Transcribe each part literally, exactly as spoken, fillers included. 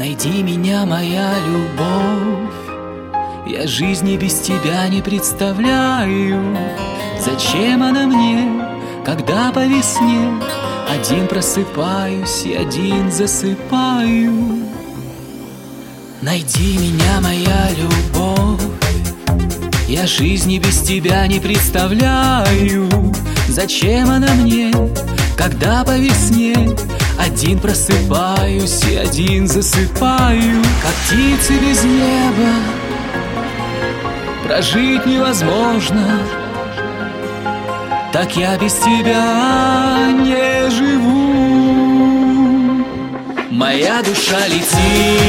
Найди меня, моя любовь, я жизни без тебя не представляю. Зачем она мне, когда по весне один просыпаюсь и один засыпаю? Найди меня, моя любовь, я жизни без тебя не представляю. Зачем она мне, когда по весне один просыпаюсь и один засыпаю? Как птицы без неба прожить невозможно, так я без тебя не живу. Моя душа летит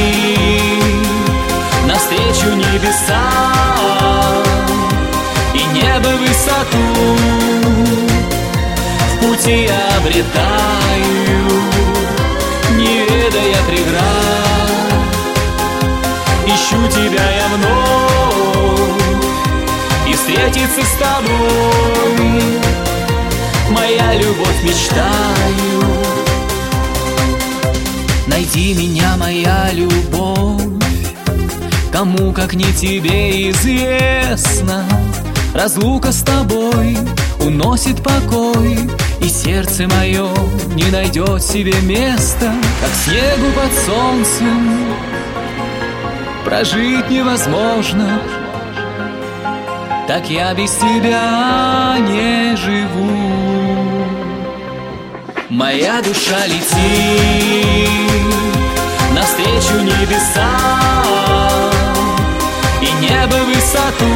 навстречу небесам, и небо высоту в пути я обретаю, не ведая преград. Ищу тебя я вновь и встретиться с тобой, моя любовь, мечтаю. Найди меня, моя любовь, кому как не тебе известно, разлука с тобой уносит покой, и сердце мое не найдет себе места. Как снегу под солнцем прожить невозможно, так я без тебя не живу. Моя душа летит навстречу небесам, и небо высоту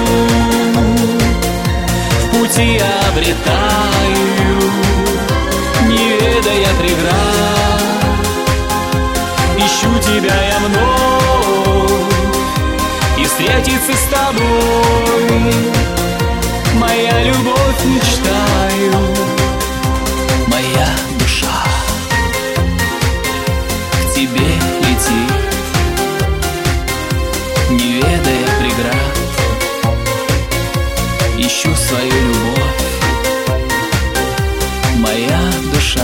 в пути я обретаю, не ведая преград. Ищу тебя я вновь и встретиться с тобой, моя любовь, мечтаю. Моя душа к тебе летит, не ведая преград. Ищу свою любовь, моя душа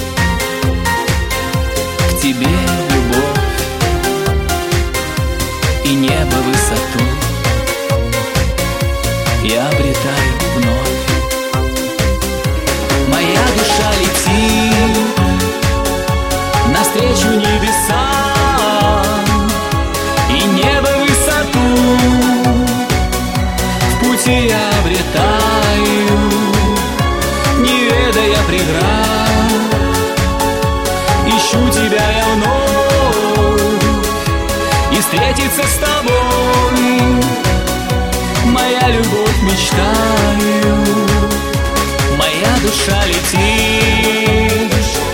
к тебе любовь, и небо высоту я обретаю вновь. Моя душа летит навстречу небесам, и небо высоту в пути я обретаю, не ведая преград. Ищу тебя я вновь и встретиться с тобой, моя любовь, мечтаю. Моя душа летит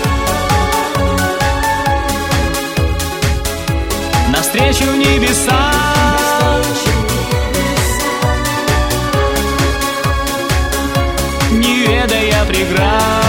навстречу небесам, не ведая преград.